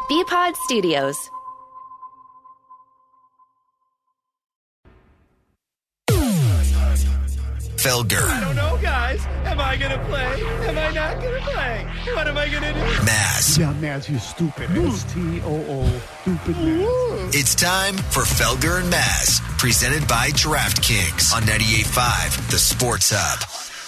BPod Studios. Felger. I don't know, guys. Am I going to play? Am I not going to play? What am I going to do? Maz. Yeah, Maz, you stupid. S-T-O-O. Stupid Maz. It's time for Felger and Maz, presented by DraftKings on 98.5, The Sports Hub.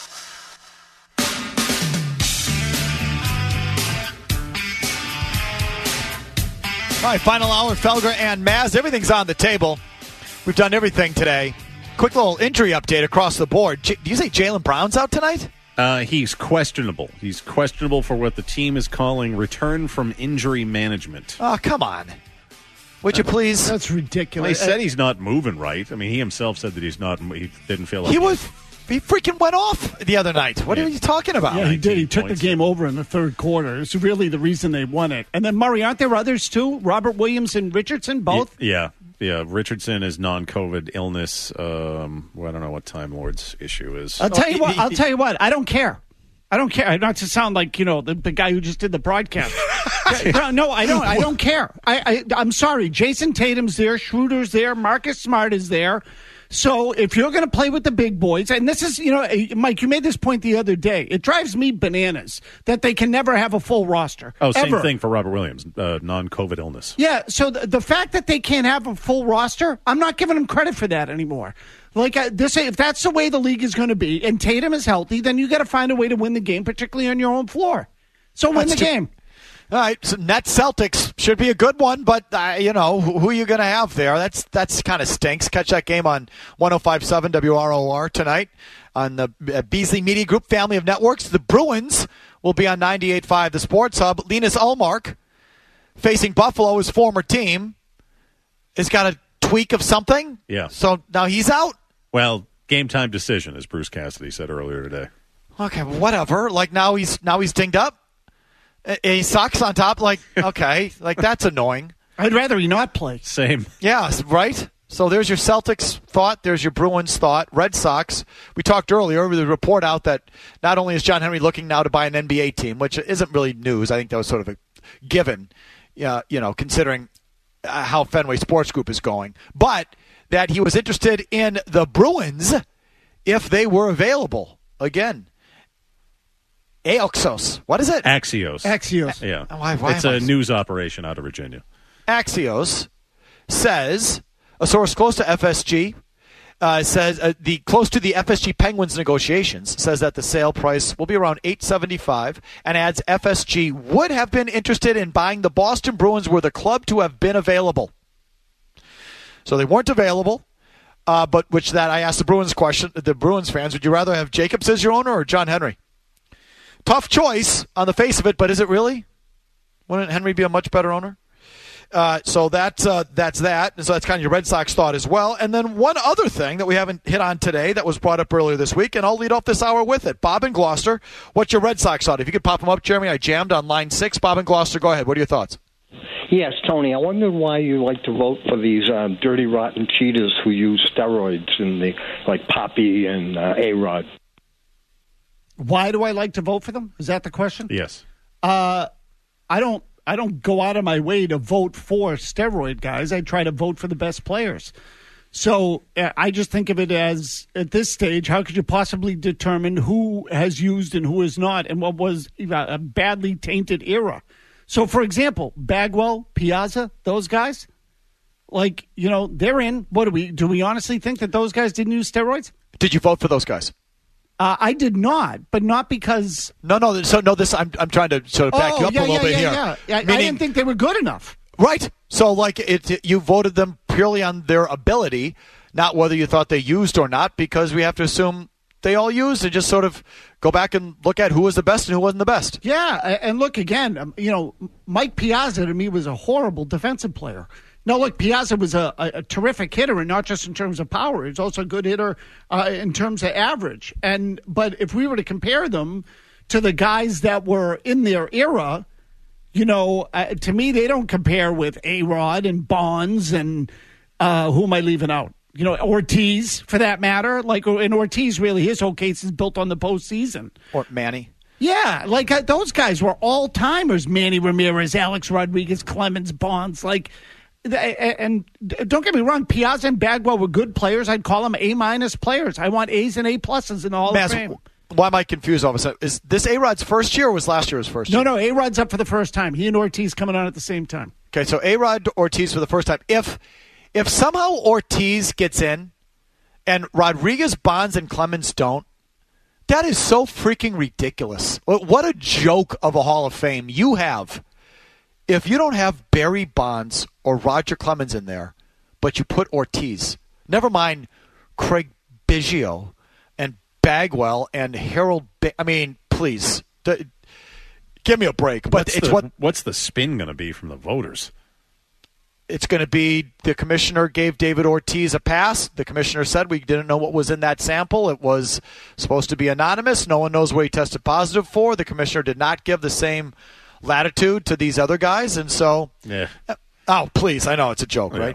All right, final hour, Felger and Maz. Everything's on the table. We've done everything today. Quick little injury update across the board. Do you say Jaylen Brown's out tonight? He's questionable. He's questionable for what the team is calling return from injury management. Oh, come on. Would you please? That's ridiculous. Well, he said he's not moving right. I mean, he himself said that he didn't feel like He freaking went off the other night. What are you talking about? Yeah, he did. He took points. the game over in the third quarter. It's really the reason they won it. And then, Murray, aren't there others too? Robert Williams and Richardson, both? Yeah. Richardson is non-COVID illness. Well, I don't know what Time Lord's issue is. I'll tell you what. I don't care. Not to sound like, the guy who just did the broadcast. No, I don't. I don't care. I'm sorry. Jason Tatum's there. Schroeder's there. Marcus Smart is there. So if you're going to play with the big boys, and this is, Mike, you made this point the other day. It drives me bananas that they can never have a full roster. Oh, same ever. thing for Robert Williams, non-COVID illness. Yeah, so the fact that they can't have a full roster, I'm not giving them credit for that anymore. Like if that's the way the league is going to be, and Tatum is healthy, then you got to find a way to win the game, particularly on your own floor. So win the game. All right, so Nets Celtics should be a good one, but who are you going to have there? That's kind of stinks. Catch that game on 105.7 WROR tonight on the Beasley Media Group family of networks. The Bruins will be on 98.5 The Sports Hub. Linus Ullmark facing Buffalo, his former team, has got a tweak of something. Yeah. So now he's out. Well, game time decision, as Bruce Cassidy said earlier today. Okay, whatever. Like now he's dinged up. He sucks on top. Like, okay, like that's annoying. I'd rather he not play. Same. Yeah, right? So there's your Celtics thought. There's your Bruins thought. Red Sox. We talked earlier with a report out that not only is John Henry looking now to buy an NBA team, which isn't really news. I think that was sort of a given, considering how Fenway Sports Group is going. But that he was interested in the Bruins if they were available. Again, Axios. What is it? Axios. Yeah. Why it's a news operation out of Virginia. Axios says, a source close to FSG says close to the FSG Penguins negotiations says that the sale price will be around $875 and adds FSG would have been interested in buying the Boston Bruins were the club to have been available. So they weren't available, but I asked the Bruins fans, would you rather have Jacobs as your owner or John Henry? Tough choice on the face of it, but is it really? Wouldn't Henry be a much better owner? So that's that. And so that's kind of your Red Sox thought as well. And then one other thing that we haven't hit on today that was brought up earlier this week, and I'll lead off this hour with it. Bob in Gloucester, what's your Red Sox thought? If you could pop them up, Jeremy, I jammed on line 6. Bob in Gloucester, go ahead. What are your thoughts? Yes, Tony, I wonder why you like to vote for these dirty, rotten cheaters who use steroids like Poppy and A-Rod. Why do I like to vote for them? Is that the question? Yes. I don't go out of my way to vote for steroid guys. I try to vote for the best players. So I just think of it as, at this stage, how could you possibly determine who has used and who has not and what was a badly tainted era? So, for example, Bagwell, Piazza, those guys, they're in. Do we honestly think that those guys didn't use steroids? Did you vote for those guys? I did not, but not because... No. So, no, this I'm trying to sort of back you up a little bit here. Yeah. I didn't think they were good enough. Right. So, you voted them purely on their ability, not whether you thought they used or not, because we have to assume they all used and just sort of go back and look at who was the best and who wasn't the best. Yeah, and look, again, Mike Piazza to me was a horrible defensive player. No, look, Piazza was a terrific hitter, and not just in terms of power. He's also a good hitter in terms of average. But if we were to compare them to the guys that were in their era, to me, they don't compare with A-Rod and Bonds and who am I leaving out? Ortiz, for that matter. And Ortiz, really, his whole case is built on the postseason. Or Manny. Yeah, like those guys were all-timers. Manny Ramirez, Alex Rodriguez, Clemens, Bonds. And don't get me wrong, Piazza and Bagwell were good players. I'd call them A- players. I want A's and A-pluses in the Hall of Fame. Why am I confused all of a sudden? Is this A-Rod's first year or was last year's first year? No, A-Rod's up for the first time. He and Ortiz coming on at the same time. Okay, so A-Rod, Ortiz for the first time. If somehow Ortiz gets in and Rodriguez, Bonds, and Clemens don't, that is so freaking ridiculous. What a joke of a Hall of Fame you have if you don't have Barry Bonds or Roger Clemens in there, but you put Ortiz. Never mind Craig Biggio and Bagwell and Harold. Please, give me a break. But what's the spin going to be from the voters? It's going to be the commissioner gave David Ortiz a pass. The commissioner said we didn't know what was in that sample. It was supposed to be anonymous. No one knows what he tested positive for. The commissioner did not give the same latitude to these other guys. And so, oh, please. I know it's a joke, right?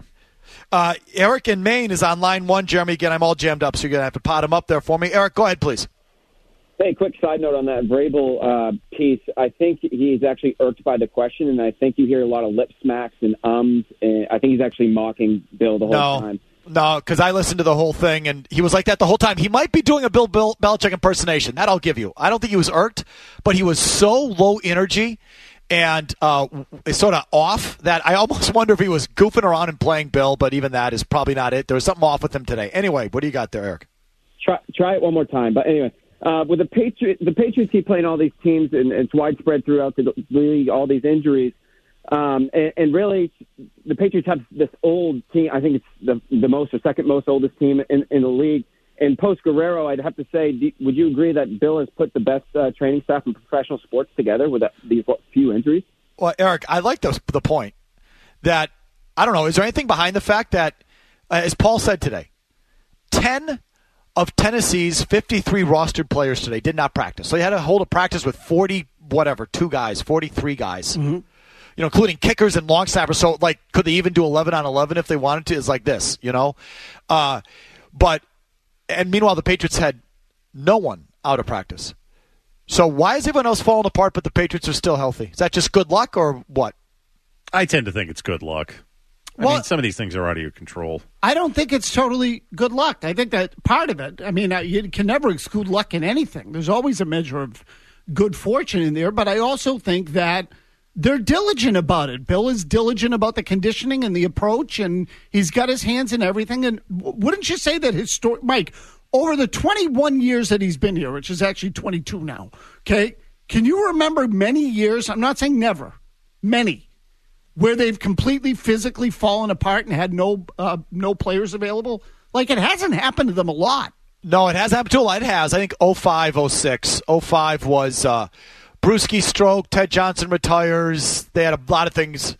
Eric in Maine is on line 1. Jeremy, again, I'm all jammed up, so you're going to have to pot him up there for me. Eric, go ahead, please. Hey, quick side note on that Vrabel piece. I think he's actually irked by the question, and I think you hear a lot of lip smacks and ums. And I think he's actually mocking Bill the whole time. No, because I listened to the whole thing, and he was like that the whole time. He might be doing a Bill Belichick impersonation. That I'll give you. I don't think he was irked, but he was so low energy and sort of off that I almost wonder if he was goofing around and playing Bill, but even that is probably not it. There was something off with him today. Anyway, what do you got there, Eric? Try it one more time. But anyway. With the Patriots keep playing all these teams, and it's widespread throughout the league, all these injuries. And really, the Patriots have this old team. I think it's the most or second most oldest team in the league. And post Guerrero, I'd have to say, would you agree that Bill has put the best training staff in professional sports together with these few injuries? Well, Eric, I like the point that, I don't know, is there anything behind the fact that, as Paul said today, 10 of Tennessee's 53 rostered players today did not practice. So you had to hold a practice with 43 guys, including kickers and long snappers. So, could they even do 11 on 11 if they wanted to? It's like this, and meanwhile, the Patriots had no one out of practice. So why is everyone else falling apart, but the Patriots are still healthy? Is that just good luck or what? I tend to think it's good luck. Some of these things are out of your control. I don't think it's totally good luck. I think that part of it, you can never exclude luck in anything. There's always a measure of good fortune in there, but I also think that they're diligent about it. Bill is diligent about the conditioning and the approach, and he's got his hands in everything. And wouldn't you say that Mike, over the 21 years that he's been here, which is actually 22 now, okay, can you remember many years, I'm not saying never, many, where they've completely physically fallen apart and had no players available? It hasn't happened to them a lot. No, it has happened to a lot. It has. I think 05, 06. 05 was Bruschi stroke, Ted Johnson retires. They had a lot of things.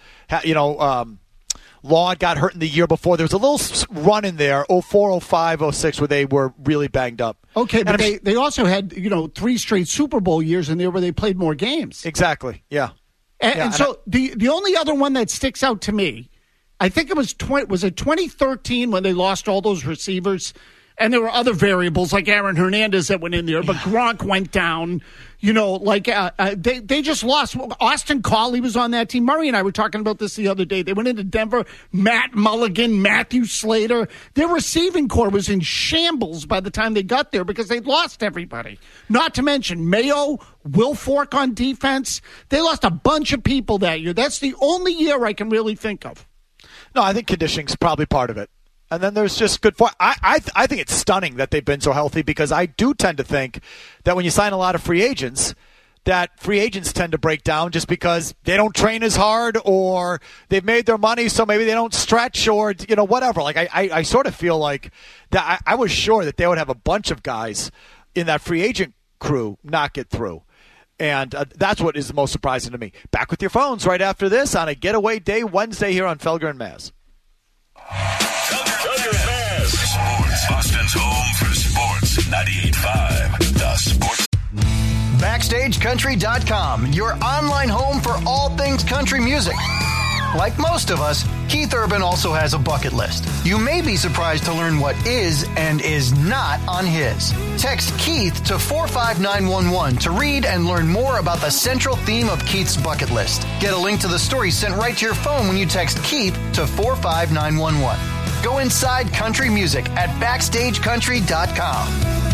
Laud got hurt in the year before. There was a little run in there, 04, 05, 06, where they were really banged up. Okay, but they also had 3 straight Super Bowl years in there where they played more games. Exactly, yeah. So the only other one that sticks out to me, I think it was 2013 when they lost all those receivers, and there were other variables like Aaron Hernandez that went in there, but Gronk went down. They just lost. Austin Collie was on that team. Murray and I were talking about this the other day. They went into Denver. Matt Mulligan, Matthew Slater. Their receiving corps was in shambles by the time they got there because they'd lost everybody. Not to mention Mayo, Will Fork on defense. They lost a bunch of people that year. That's the only year I can really think of. No, I think conditioning's probably part of it. And then there's just good form. I think it's stunning that they've been so healthy because I do tend to think that when you sign a lot of free agents, that free agents tend to break down just because they don't train as hard or they've made their money, so maybe they don't stretch or, whatever. I sort of feel like that I was sure that they would have a bunch of guys in that free agent crew not get through. And that's what is the most surprising to me. Back with your phones right after this on a Getaway Day Wednesday here on Felger and Maz. Felger and Maz. Sports. Boston's home for sports. 98.5 The Sports. BackstageCountry.com, your online home for all things country music. like most of us, Keith Urban also has a bucket list. You may be surprised to learn what is and is not on his. Text Keith to 45911 to read and learn more about the central theme of Keith's bucket list. Get a link to the story sent right to your phone when you text Keith to 45911. Go inside country music at BackstageCountry.com.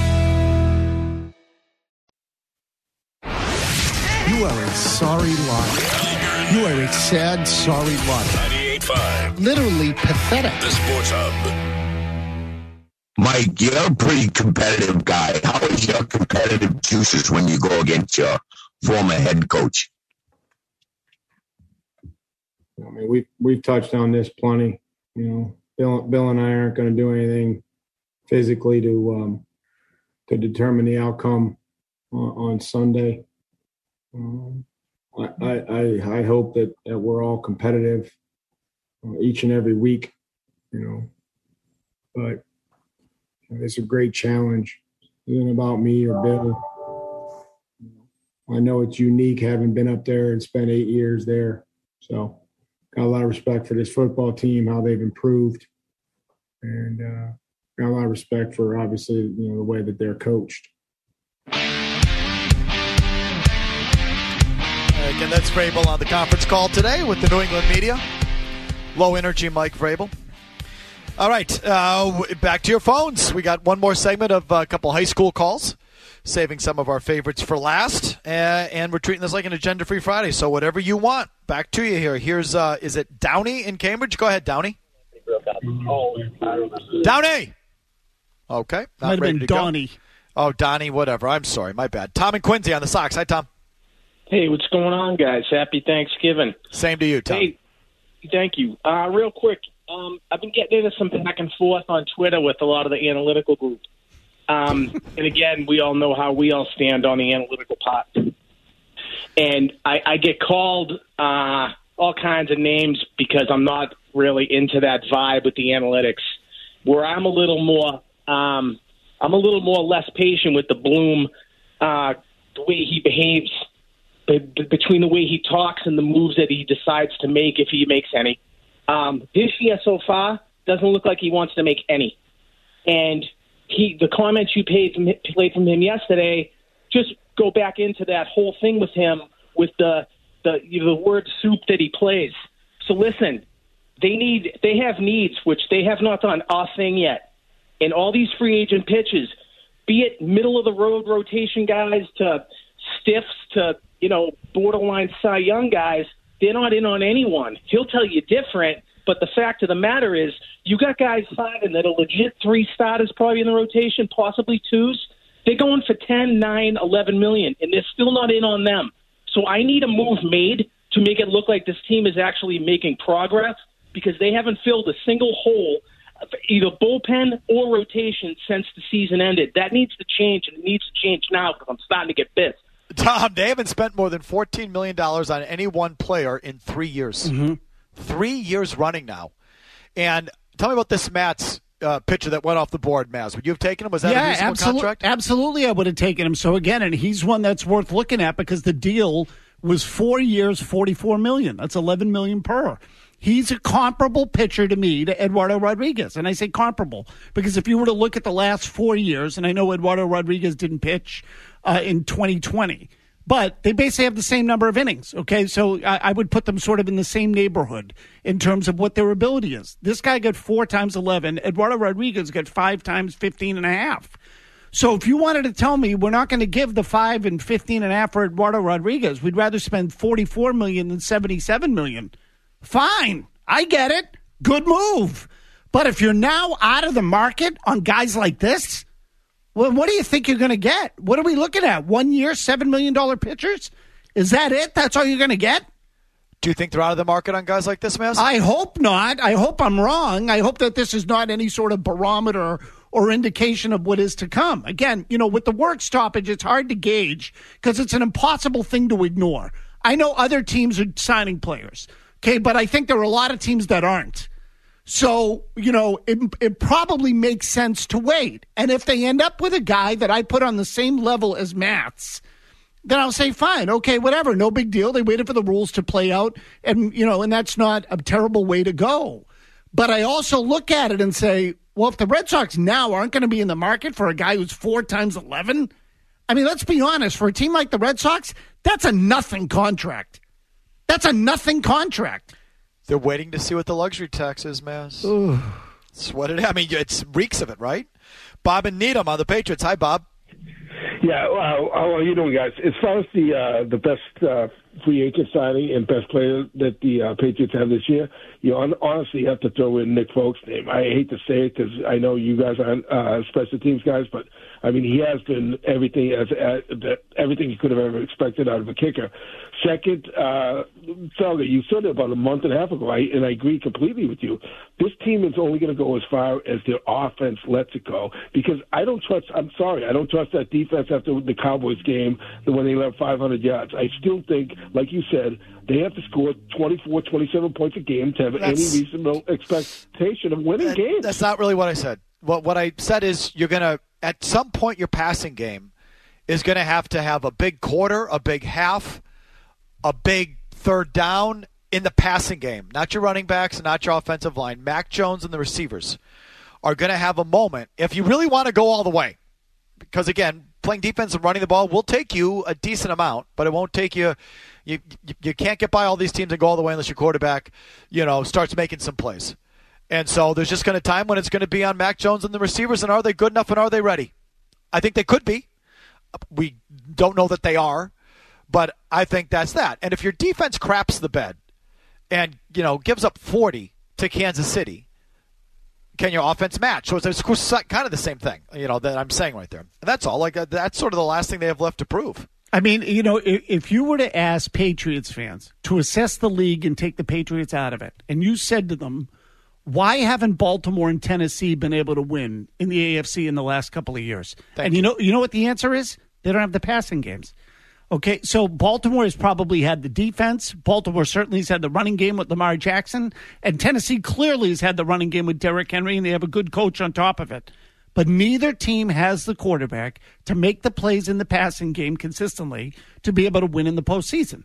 You are a sorry lot. You are a sad, sorry lot. 98.5. Literally pathetic. The Sports Hub. Mike, you're a pretty competitive guy. How is your competitive juices when you go against your former head coach? I mean, we've touched on this plenty. You know, Bill and I aren't going to do anything physically to determine the outcome on Sunday. I hope that we're all competitive each and every week, you know. But it's a great challenge. It isn't about me or Bill. I know it's unique having been up there and spent 8 years there. So got a lot of respect for this football team, how they've improved, and got a lot of respect for, obviously, you know, the way that they're coached. Again, that's Vrabel on the conference call today with the New England media. Low energy Mike Vrabel. All right, back to your phones. We got one more segment of a couple high school calls, saving some of our favorites for last, and we're treating this like an agenda-free Friday, so whatever you want. Back to you here. Here's, is it Downey in Cambridge? Go ahead, Downey. Downey! Okay. Might have been Donnie. Oh, Donnie, whatever. I'm sorry. My bad. Tom and Quincy on the Sox. Hi, Tom. Hey, what's going on, guys? Happy Thanksgiving. Same to you, Tom. Hey, thank you. Real quick, I've been getting into some back and forth on Twitter with a lot of the analytical group. And again, we all know how we all stand on the analytical part. And I get called all kinds of names because I'm not really into that vibe with the analytics. Where I'm a little more less patient with the Bloom, the way he behaves, between the way he talks and the moves that he decides to make, if he makes any. This year so far doesn't look like he wants to make any. And the comments you played from him yesterday just go back into that whole thing with him with the word soup that he plays. So listen, they have needs, which they have not done a thing yet. And all these free agent pitches, be it middle of the road rotation guys to stiffs to, borderline Cy Young guys, they're not in on anyone. He'll tell you different, but the fact of the matter is you got guys signing that are legit 3 starters probably in the rotation, possibly 2s. They're going for 10, 9, 11 million, and they're still not in on them. So I need a move made to make it look like this team is actually making progress because they haven't filled a single hole, either bullpen or rotation, since the season ended. That needs to change, and it needs to change now because I'm starting to get pissed. Tom, they haven't spent more than $14 million on any one player in 3 years. Mm-hmm. 3 years running now. And tell me about this Matt's pitcher that went off the board, Maz. Would you have taken him? Was that a reasonable contract? Absolutely, I would have taken him. So, again, and he's one that's worth looking at because the deal was 4 years, $44 million. That's $11 million per. He's a comparable pitcher to me to Eduardo Rodriguez. And I say comparable because if you were to look at the last 4 years, and I know Eduardo Rodriguez didn't pitch in 2020, but they basically have the same number of innings, okay? So I would put them sort of in the same neighborhood in terms of what their ability is. This guy got 4 times 11. Eduardo Rodriguez got 5 times 15.5. So if you wanted to tell me we're not going to give the 5 and 15.5 for Eduardo Rodriguez, we'd rather spend $44 million than $77 million. Fine. I get it. Good move. But if you're now out of the market on guys like this, well, what do you think you're going to get? What are we looking at? 1 year, $7 million pitchers? Is that it? That's all you're going to get? Do you think they're out of the market on guys like this, Mass? I hope not. I hope I'm wrong. I hope that this is not any sort of barometer or indication of what is to come. Again, with the work stoppage, it's hard to gauge because it's an impossible thing to ignore. I know other teams are signing players, okay, but I think there are a lot of teams that aren't. So, it probably makes sense to wait. And if they end up with a guy that I put on the same level as Matz, then I'll say, fine, okay, whatever, no big deal. They waited for the rules to play out, and that's not a terrible way to go. But I also look at it and say, well, if the Red Sox now aren't going to be in the market for a guy who's 4 times 11, I mean, let's be honest, for a team like the Red Sox, that's a nothing contract. That's a nothing contract. They're waiting to see what the luxury tax is, Mass. It's what it is. I mean, it reeks of it, right? Bob and Needham on the Patriots. Hi, Bob. Yeah, how are you doing, guys? As far as the best free agent signing and best player that the Patriots have this year, honestly, you have to throw in Nick Folk's name. I hate to say it because I know you guys aren't special teams guys, but I mean, he has been everything you could have ever expected out of a kicker. Second, Felger, you said it about a month and a half ago, and I agree completely with you. This team is only going to go as far as their offense lets it go because I don't trust that defense after the Cowboys game when they left 500 yards. I still think, like you said, they have to score 24, 27 points a game to have any reasonable expectation of winning games. That's not really what I said. What I said is you're going to, at some point, your passing game is going to have a big quarter, a big half, a big third down in the passing game. Not your running backs and not your offensive line. Mac Jones and the receivers are going to have a moment if you really want to go all the way. Because, again, playing defense and running the ball will take you a decent amount, but it won't take you – you can't get by all these teams and go all the way unless your quarterback, starts making some plays. And so there's just going to time when it's going to be on Mac Jones and the receivers, and are they good enough and are they ready? I think they could be. We don't know that they are, but I think that's that. And if your defense craps the bed and, gives up 40 to Kansas City, can your offense match? So it's kind of the same thing, that I'm saying right there. And that's all. That's sort of the last thing they have left to prove. I mean, if you were to ask Patriots fans to assess the league and take the Patriots out of it, and you said to them, why haven't Baltimore and Tennessee been able to win in the AFC in the last couple of years? You know what the answer is? They don't have the passing games. Okay, so Baltimore has probably had the defense. Baltimore certainly has had the running game with Lamar Jackson. And Tennessee clearly has had the running game with Derrick Henry, and they have a good coach on top of it. But neither team has the quarterback to make the plays in the passing game consistently to be able to win in the postseason.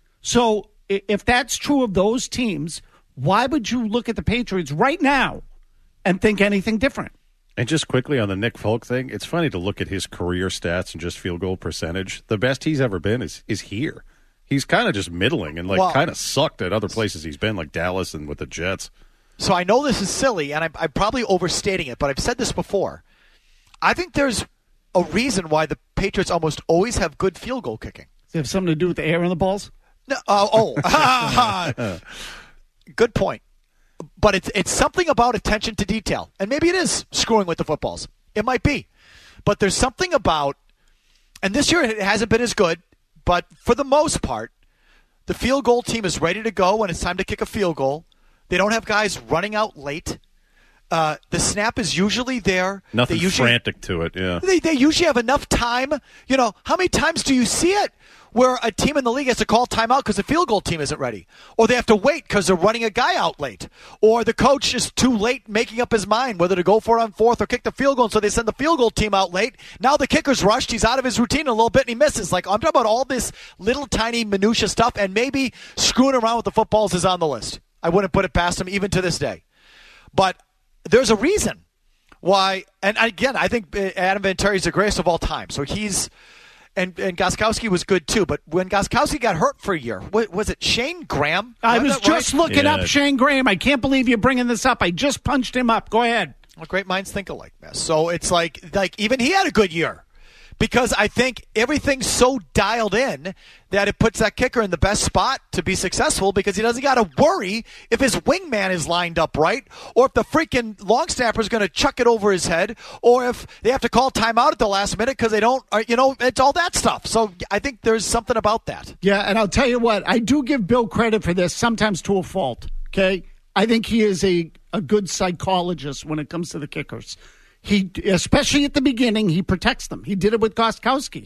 So if that's true of those teams, why would you look at the Patriots right now and think anything different? And just quickly on the Nick Folk thing, it's funny to look at his career stats and just field goal percentage. The best he's ever been is here. He's kind of just middling and kind of sucked at other places he's been, like Dallas and with the Jets. So I know this is silly, and I'm probably overstating it, but I've said this before. I think there's a reason why the Patriots almost always have good field goal kicking. Does it have something to do with the air in the balls? No, good point. But it's something about attention to detail. And maybe it is screwing with the footballs. It might be. But there's something about, and this year it hasn't been as good, but for the most part, the field goal team is ready to go when it's time to kick a field goal. They don't have guys running out late. The snap is usually there. Nothing frantic to it, yeah. They usually have enough time. How many times do you see it where a team in the league has to call timeout because the field goal team isn't ready? Or they have to wait because they're running a guy out late. Or the coach is too late making up his mind whether to go for it on fourth or kick the field goal, and so they send the field goal team out late. Now the kicker's rushed. He's out of his routine a little bit, and he misses. I'm talking about all this little tiny minutia stuff, and maybe screwing around with the footballs is on the list. I wouldn't put it past him even to this day. But there's a reason why, and again, I think Adam Vinatieri's the greatest of all time. So he's, and Gostkowski was good too. But when Gostkowski got hurt for a year, was it Shane Graham? I was just looking up Shane Graham. I can't believe you're bringing this up. I just punched him up. Go ahead. Well, great minds think alike, man. So it's like even he had a good year. Because I think everything's so dialed in that it puts that kicker in the best spot to be successful because he doesn't got to worry if his wingman is lined up right or if the freaking long snapper is going to chuck it over his head or if they have to call timeout at the last minute because they don't, it's all that stuff. So I think there's something about that. Yeah, and I'll tell you what, I do give Bill credit for this, sometimes to a fault, okay? I think he is a good psychologist when it comes to the kickers. He, especially at the beginning, he protects them. He did it with Gostkowski.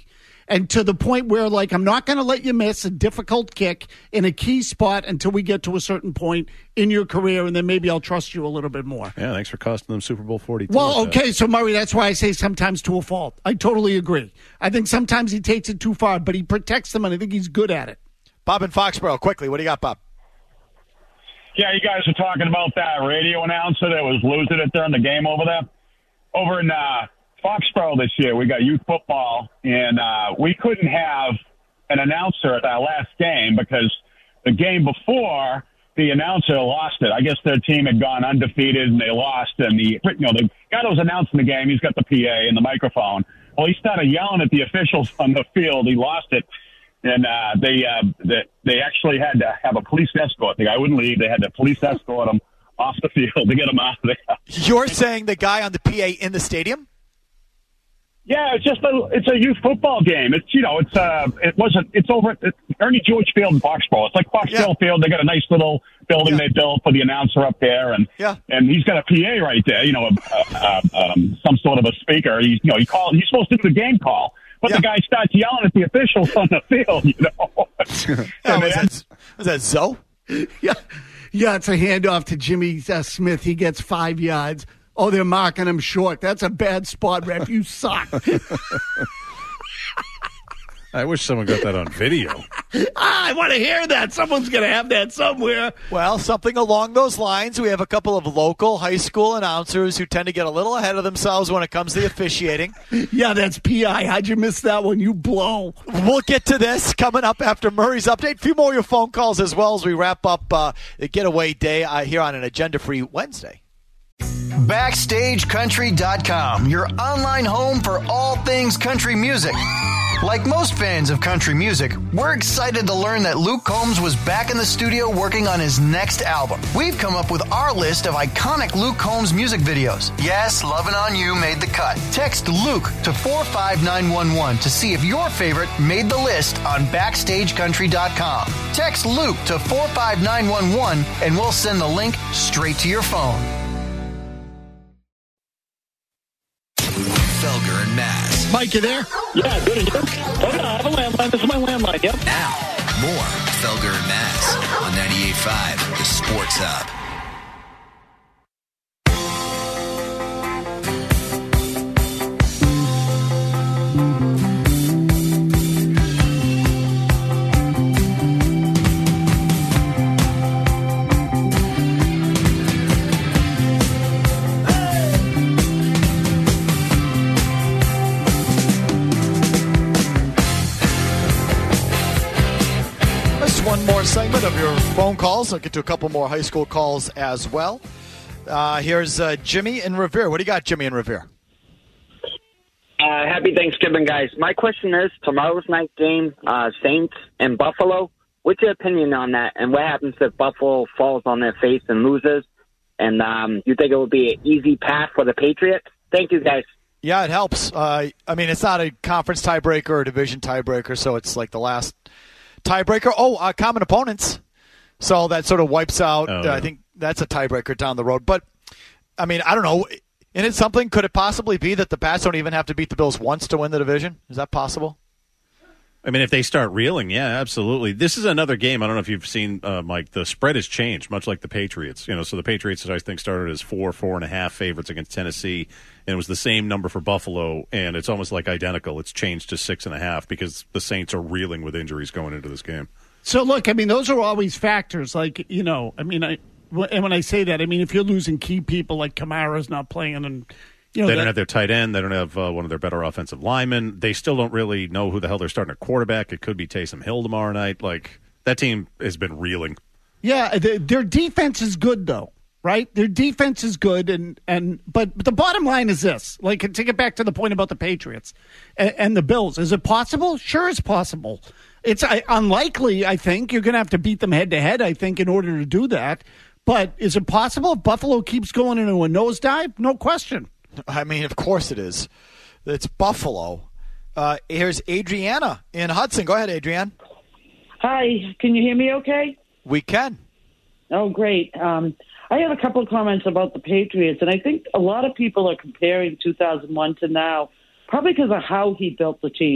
And to the point where, like, I'm not going to let you miss a difficult kick in a key spot until we get to a certain point in your career, and then maybe I'll trust you a little bit more. Yeah, thanks for costing them Super Bowl 42. Well, okay, so, Murray, that's why I say sometimes to a fault. I totally agree. I think sometimes he takes it too far, but he protects them, and I think he's good at it. Bob in Foxborough, quickly, what do you got, Bob? Yeah, you guys are talking about that radio announcer that was losing it during the game over there. Over in Foxborough this year, we got youth football, and we couldn't have an announcer at our last game because the game before, the announcer lost it. I guess their team had gone undefeated, and they lost. And the guy that was announcing the game, he's got the PA and the microphone. Well, he started yelling at the officials on the field. He lost it. And they actually had to have a police escort. The guy wouldn't leave. They had to police escort him off the field to get him out of there. You're saying the guy on the PA in the stadium? Yeah, it's a youth football game. It's over at Ernie George Field in Foxborough. It's like Foxborough Field. They got a nice little building they built for the announcer up there, and he's got a PA right there. Some sort of a speaker. He's supposed to do the game call. But the guy starts yelling at the officials on the field, Was that Zoe? Yeah, it's a handoff to Jimmy Smith. He gets 5 yards. Oh, they're marking him short. That's a bad spot, ref. You suck. I wish someone got that on video. I want to hear that. Someone's going to have that somewhere. Well, something along those lines. We have a couple of local high school announcers who tend to get a little ahead of themselves when it comes to the officiating. Yeah, that's PI. How'd you miss that one? You blow. We'll get to this coming up after Murray's update. A few more of your phone calls as well as we wrap up the Getaway Day here on an agenda-free Wednesday. BackstageCountry.com, your online home for all things country music. Like most fans of country music, we're excited to learn that Luke Combs was back in the studio working on his next album. We've come up with our list of iconic Luke Combs music videos. Yes, Lovin' On You made the cut. Text Luke to 45911 to see if your favorite made the list on BackstageCountry.com. Text Luke to 45911 and we'll send the link straight to your phone. Felger and Mazz. Mike, you there? Yeah, good. Oh, yeah, I have a landline. This is my landline, yep. Now, more Felger and Mazz on 98.5, the Sports Hub. One more segment of your phone calls. I'll get to a couple more high school calls as well. Here's Jimmy in Revere. What do you got, Jimmy in Revere? Happy Thanksgiving, guys. My question is, tomorrow's night game, Saints and Buffalo, what's your opinion on that? And what happens if Buffalo falls on their face and loses? And you think it will be an easy path for the Patriots? Thank you, guys. Yeah, it helps. I mean, it's not a conference tiebreaker or a division tiebreaker, so it's like the last tiebreaker. Common opponents. So that sort of wipes out. I think that's a tiebreaker down the road. But, I mean, I don't know. And it's something, could it possibly be that the Pats don't even have to beat the Bills once to win the division? Is that possible? I mean, if they start reeling, yeah, absolutely. This is another game. I don't know if you've seen, Mike, the spread has changed, much like the Patriots. So the Patriots, I think, started as 4.5 favorites against Tennessee, and it was the same number for Buffalo, and it's almost like identical. It's changed to 6.5 because the Saints are reeling with injuries going into this game. So, look, I mean, those are always factors. Like, and when I say that, I mean, if you're losing key people like Kamara's not playing and they don't have their tight end. They don't have one of their better offensive linemen. They still don't really know who the hell they're starting at quarterback. It could be Taysom Hill tomorrow night. Like, that team has been reeling. Yeah, their defense is good, though, right? Their defense is good, but the bottom line is this. Like, to get back to the point about the Patriots and the Bills, is it possible? Sure, it's possible. It's unlikely, I think. You're going to have to beat them head-to-head, I think, in order to do that. But is it possible if Buffalo keeps going into a nosedive? No question. I mean, of course it is. It's Buffalo. Here's Adriana in Hudson. Go ahead, Adrienne. Hi. Can you hear me okay? We can. Oh, great. I have a couple of comments about the Patriots, and I think a lot of people are comparing 2001 to now, probably because of how he built the team.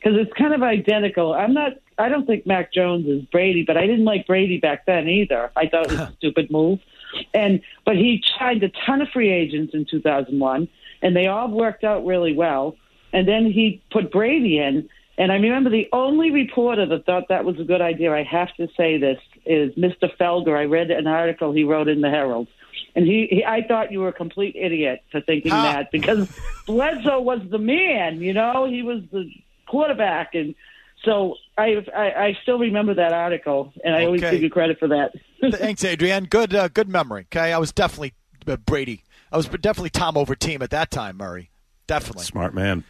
because it's kind of identical. I don't think Mac Jones is Brady, but I didn't like Brady back then either. I thought it was a stupid move. But he signed a ton of free agents in 2001, and they all worked out really well. And then he put Brady in. And I remember the only reporter that thought that was a good idea, I have to say this, is Mr. Felger. I read an article he wrote in the Herald. And I thought you were a complete idiot for thinking that, because Bledsoe was the man, he was the quarterback. And so I still remember that article, and I always give you credit for that. Thanks, Adrienne. Good memory. Okay, I was definitely Brady. I was definitely Tom over team at that time, Murray. Definitely. Smart man.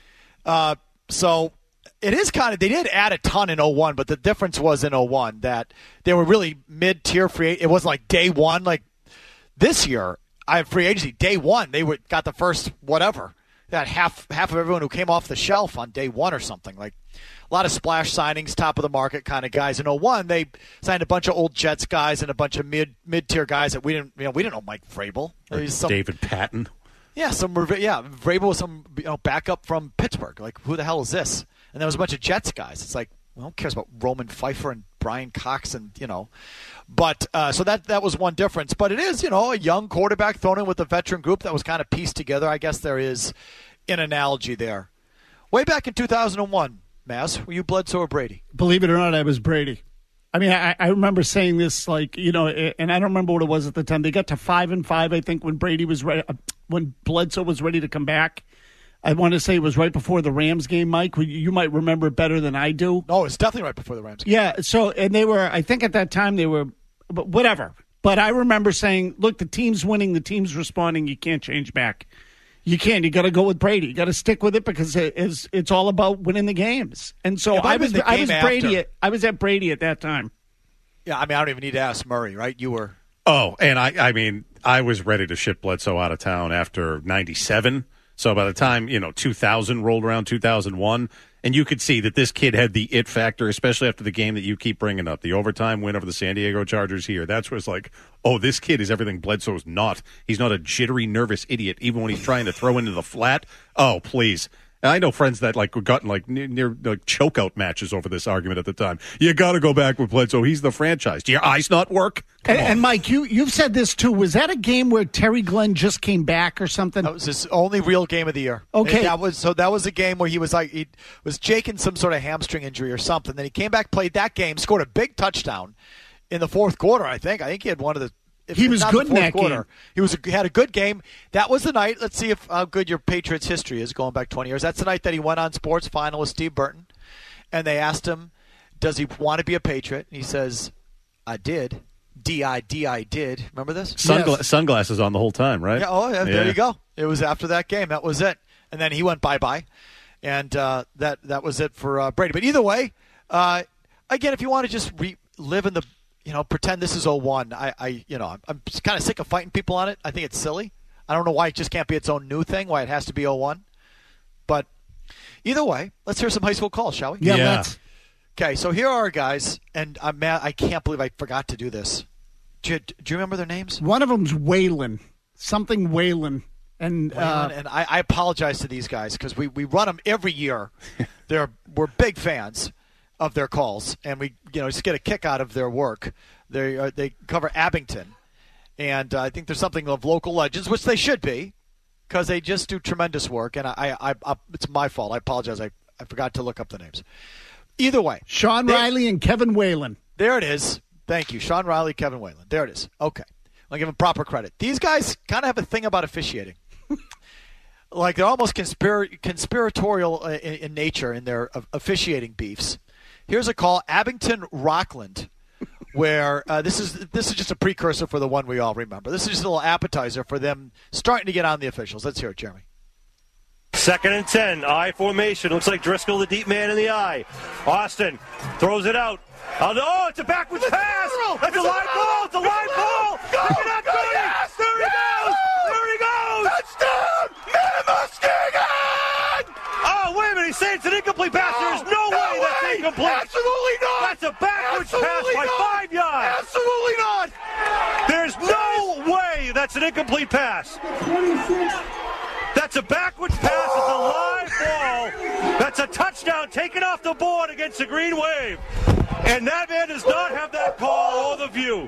So it is kind of, they did add a ton in 01, but the difference was in 01 that they were really mid-tier free. It wasn't like day one. Like this year, I have free agency. Day one, they got the first whatever. That half of everyone who came off the shelf on day one or something. Like a lot of splash signings, top of the market kind of guys. In 01, they signed a bunch of old Jets guys and a bunch of mid-tier guys that we didn't know Mike Vrabel. David Patton. Yeah, Vrabel was some backup from Pittsburgh. Like, who the hell is this? And there was a bunch of Jets guys. It's like, well, who cares about Roman Pfeiffer and Brian Cox and But so that was one difference. But it is a young quarterback thrown in with a veteran group that was kind of pieced together. I guess there is an analogy there. Way back in 2001, Maz, were you Bledsoe or Brady? Believe it or not, I was Brady. I mean, I remember saying this, and I don't remember what it was at the time. They got to 5-5, I think, when Brady was ready, when Bledsoe was ready to come back. I want to say it was right before the Rams game, Mike. You might remember it better than I do. No, it's definitely right before the Rams game. Yeah, and they were, I think at that time they were, but whatever. But I remember saying, look, the team's winning, the team's responding, you can't change back. You can't. You got to go with Brady. You got to stick with it because it's all about winning the games. And so I was Brady. I was at Brady at that time. Yeah, I mean, I don't even need to ask Murray, right? You were. Oh, and I mean, I was ready to ship Bledsoe out of town after 97. So by the time 2000 rolled around, 2001, and you could see that this kid had the it factor, especially after the game that you keep bringing up, the overtime win over the San Diego Chargers here. That's where it's like, oh, this kid is everything Bledsoe's not. He's not a jittery, nervous idiot, even when he's trying to throw into the flat. Oh, please. And I know friends that gotten near chokeout matches over this argument at the time. You got to go back with Bledsoe. He's the franchise. Do your eyes not work? And Mike, you've said this too. Was that a game where Terry Glenn just came back or something? That was his only real game of the year. Okay, that was a game where he was jaking some sort of hamstring injury or something. Then he came back, played that game, scored a big touchdown in the fourth quarter. I think he had one of the. He was good in that game. He had a good game. That was the night. Let's see how good your Patriots history is going back 20 years. That's the night that he went on Sports Final with Steve Burton, and they asked him, "Does he want to be a Patriot?" And he says, "I did. D-I-D-I did." Remember this? Sunglasses on the whole time, right? Yeah. Oh, yeah. There you go. It was after that game. That was it. And then he went bye-bye, and that was it for Brady. But either way, again, if you want to just live in the pretend this is 01. I'm kind of sick of fighting people on it. I think it's silly. I don't know why it just can't be its own new thing, why it has to be 01. But either way, let's hear some high school calls, shall we? Yeah. Let's. Okay, so here are our guys, and I'm mad. I can't believe I forgot to do this. Do you remember their names? One of them's Whalen. Something Whalen. And I apologize to these guys because we run them every year. We're big fans of their calls, and we just get a kick out of their work. They cover Abington, and I think there's something of local legends, which they should be, because they just do tremendous work. And I it's my fault. I apologize. I forgot to look up the names. Either way, Sean Riley and Kevin Whalen. There it is. Thank you, Sean Riley, Kevin Whalen. There it is. Okay, I'll give them proper credit. These guys kind of have a thing about officiating. Like they're almost conspiratorial in nature in their officiating beefs. Here's a call, Abington Rockland, where this is just a precursor for the one we all remember. This is just a little appetizer for them starting to get on the officials. Let's hear it, Jeremy. 2nd and 10, I formation. Looks like Driscoll, the deep man in the eye. Austin throws it out. Oh, it's a backwards pass. That's a live ball. It's a live ball. Yes! There he goes. There he goes. Touchdown, Muskegon! Oh, wait a minute. He's saying it's an incomplete pass. There's no way that's incomplete. Absolutely not. That's a backwards pass by 5 yards. Absolutely not. There's no way that's an incomplete pass. 26. That's a backwards pass. It's a live ball. That's a touchdown taken off the board against the Green Wave. And that man does not have that call or the view.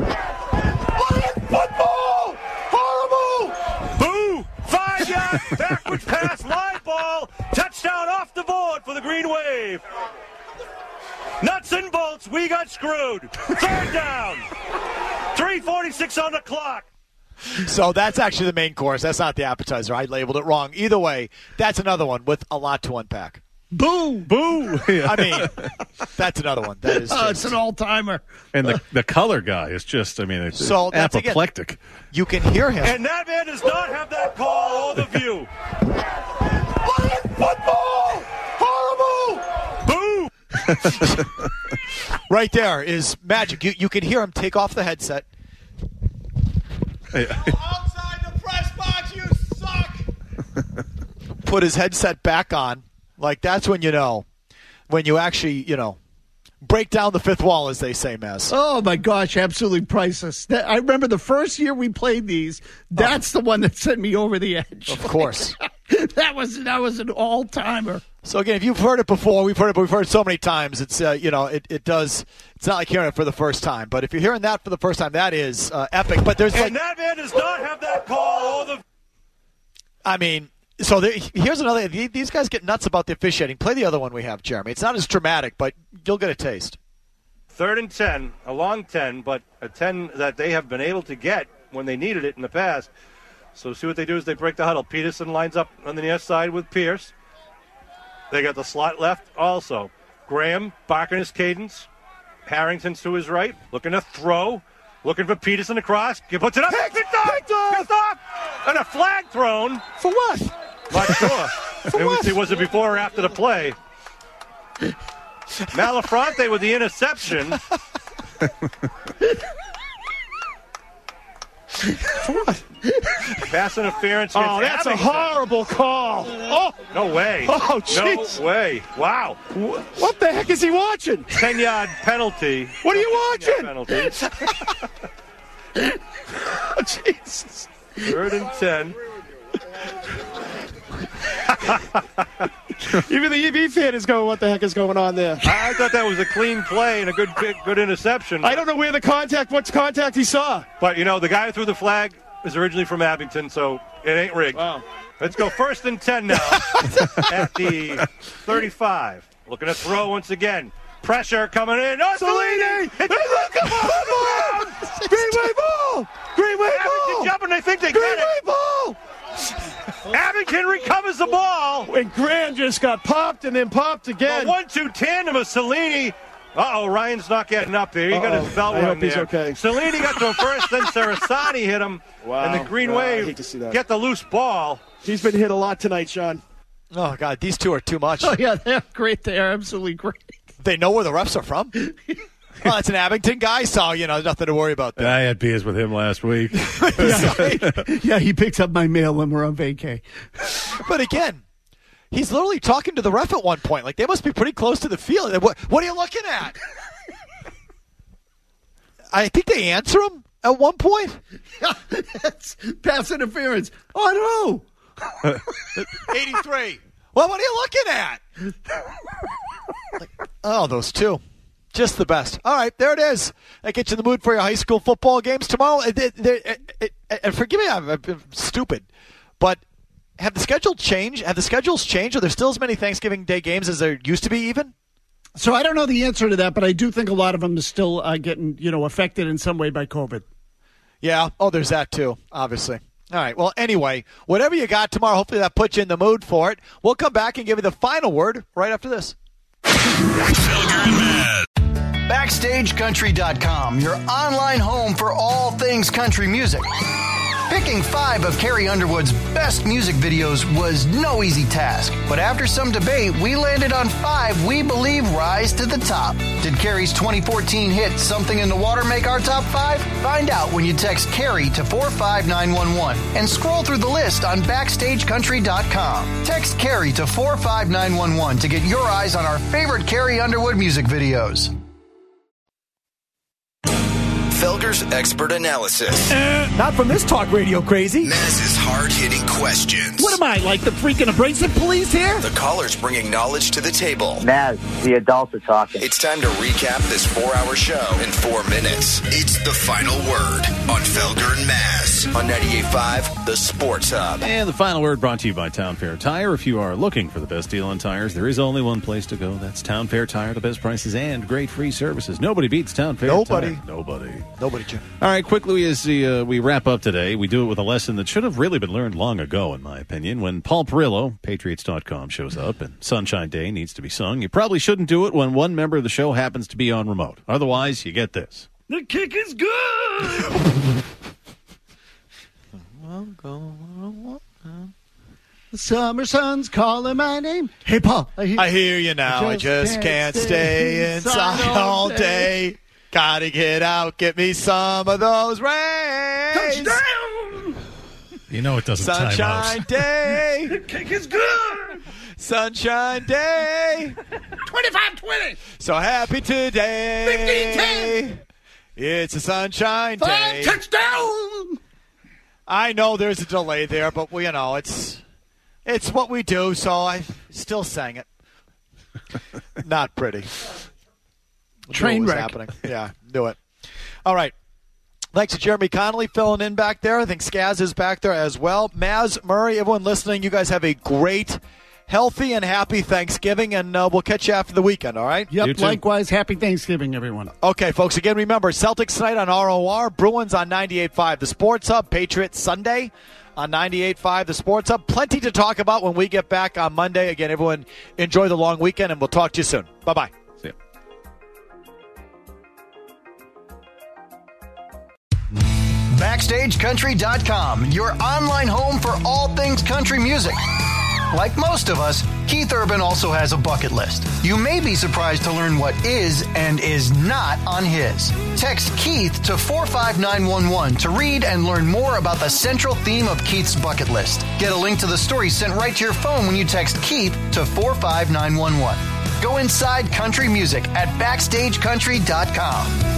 Football! Horrible! Boo! 5-yard backwards pass, live ball, touchdown off the board for the Green Wave. Nuts and bolts, we got screwed. Third down. 3:46 on the clock. So that's actually the main course. That's not the appetizer. I labeled it wrong. Either way, that's another one with a lot to unpack. Boo! Boo! I mean, that's another one. That is it's an all-timer. And the color guy is just, I mean, it's so that's apoplectic. Again, you can hear him. And that man does not have that call or the view. Football! Horrible! Boo! Right there is magic. You can hear him take off the headset. Outside the press box, you suck! Put his headset back on. Like, that's when you know. When you actually, break down the fifth wall, as they say, Maz. Oh, my gosh, absolutely priceless. I remember the first year we played these, that's the one that sent me over the edge. Of course. that was an all-timer. So, again, if you've heard it before, we've heard it so many times, it's, it does, it's not like hearing it for the first time. But if you're hearing that for the first time, that is epic. But there's and that man does not have that call or the... I mean... So here's another. These guys get nuts about the officiating. Play the other one we have, Jeremy. It's not as dramatic, but you'll get a taste. 3rd and 10, a long 10, but a 10 that they have been able to get when they needed it in the past. So see what they do is they break the huddle. Peterson lines up on the near side with Pierce. They got the slot left also. Graham barking his cadence. Harrington's to his right, looking to throw. Looking for Peterson across. He puts it up. Picked off. And a flag thrown. For what? Not sure. Was it before or after the play? Malafronte with the interception. What? Pass interference. Oh, that's a horrible call. Oh, no way. Oh, jeez. No way. Wow. What the heck is he watching? 10-yard penalty. What are you watching? Penalty. Oh, Jesus. 3rd and 10. Even the EB fan is going, what the heck is going on there? I thought that was a clean play and a good interception. I don't know where what contact he saw. But, the guy who threw the flag is originally from Abington, so it ain't rigged. Wow. Let's go 1st and 10 now at the 35. Looking to throw once again. Pressure coming in. Oh, Cellini! Come on! Greenway ball! Greenway ball! Abington jumping, they think they Greenway get it. ball! Abington recovers the ball. And Graham just got popped and then popped again. A 1-2 tandem of Cellini. Uh-oh, Ryan's not getting up there. He got his belt I rung hope he's there. okay. Cellini got to him first, then Sarasani hit him. Wow. And the Green Wave I hate to see that. get the loose ball. He's been hit a lot tonight, Sean. Oh, God, these two are too much. Oh, yeah, they're great. They are absolutely great. They know where the refs are from. Well, that's an Abington guy, so, nothing to worry about there. I had beers with him last week. Yeah, he picks up my mail when we're on vacay. But again, he's literally talking to the ref at one point. Like, they must be pretty close to the field. What are you looking at? I think they answer him at one point. Yeah, that's pass interference. Oh, I don't know. 83. Well, what are you looking at? Those two. Just the best. All right, there it is. That gets you in the mood for your high school football games tomorrow. And forgive me, I've been stupid, but have the schedules changed? Are there still as many Thanksgiving Day games as there used to be even? So I don't know the answer to that, but I do think a lot of them are still getting, affected in some way by COVID. Yeah. Oh, there's that too, obviously. All right. Well, anyway, whatever you got tomorrow, hopefully that puts you in the mood for it. We'll come back and give you the final word right after this. BackstageCountry.com, your online home for all things country music. Picking 5 of Carrie Underwood's best music videos was no easy task, but after some debate, we landed on 5 we believe rise to the top. Did Carrie's 2014 hit Something in the Water make our top 5? Find out when you text Carrie to 45911 and scroll through the list on BackstageCountry.com. Text Carrie to 45911 to get your eyes on our favorite Carrie Underwood music videos. Felger's expert analysis. Not from this talk radio crazy. Maz's hard-hitting questions. What am I, like the freaking abrasive police here? The callers bringing knowledge to the table. Maz, the adults are talking. It's time to recap this 4-hour show in 4 minutes. It's the final word on Felger and Maz on 98.5, The Sports Hub. And the final word brought to you by Town Fair Tire. If you are looking for the best deal on tires, there is only one place to go. That's Town Fair Tire. The best prices and great free services. Nobody beats Town Fair Nobody. Tire. Nobody, Jim. All right, quickly as we wrap up today, we do it with a lesson that should have really been learned long ago, in my opinion. When Paul Perillo, Patriots.com, shows up and Sunshine Day needs to be sung, you probably shouldn't do it when one member of the show happens to be on remote. Otherwise, you get this. The kick is good! The summer sun's calling my name. Hey, Paul. I hear you now. I just can't stay inside all day. Gotta get out, get me some of those rays. Touchdown! You know it doesn't time out. Sunshine Day. The kick is good! Sunshine Day. 25-20. So happy today. 15-10. It's a sunshine day. 5 touchdown! I know there's a delay there, but it's what we do, so I still sang it. Not pretty. Train wreck. Happening. Yeah, knew it. All right. Thanks to Jeremy Connolly filling in back there. I think Skaz is back there as well. Maz, Murray, everyone listening, you guys have a great, healthy, and happy Thanksgiving, and we'll catch you after the weekend, all right? Yep, likewise. Happy Thanksgiving, everyone. Okay, folks, again, remember, Celtics tonight on ROR, Bruins on 98.5, The Sports Hub, Patriots Sunday on 98.5, The Sports Hub. Plenty to talk about when we get back on Monday. Again, everyone, enjoy the long weekend, and we'll talk to you soon. Bye-bye. See ya. BackstageCountry.com, your online home for all things country music. Like most of us, Keith Urban also has a bucket list. You may be surprised to learn what is and is not on his. Text Keith to 45911 to read and learn more about the central theme of Keith's bucket list. Get a link to the story sent right to your phone when you text Keith to 45911. Go inside country music at BackstageCountry.com.